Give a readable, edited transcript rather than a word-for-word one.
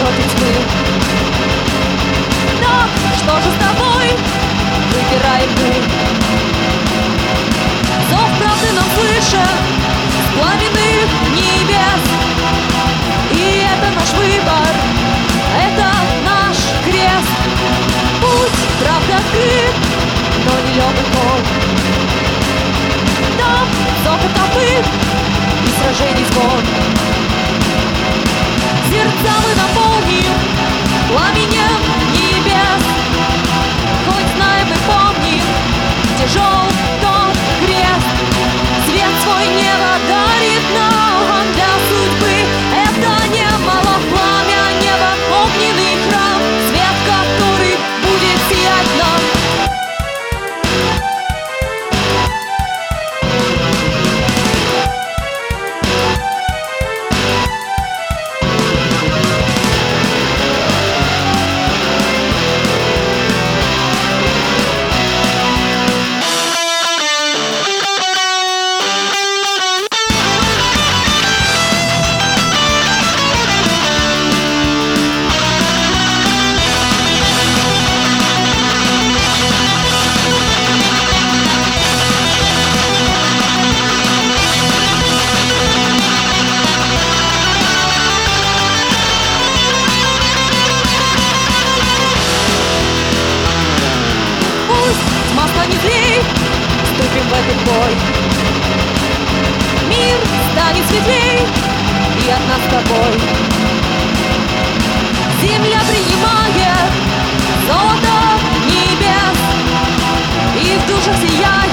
против тьмы. Так, что же с тобой? Выбираем мы. Зов правды нам слышен с пламенных небес. И это наш выбор, это наш крест. Путь, правда, открыт, но не легко. Там зов копыт и сражений звон. Сердца мы наполним пламенем небес. Хоть знаем и помним, тяжел тот крест. Свет свой небо дарит нам для судьбы. Это немало пламя, небо, огненный храм, свет, который будет сиять нам. Станет злей, вступим в этот бой. Мир станет светлей, и от нас с тобой. Земля принимает золото небес, и в душах сияет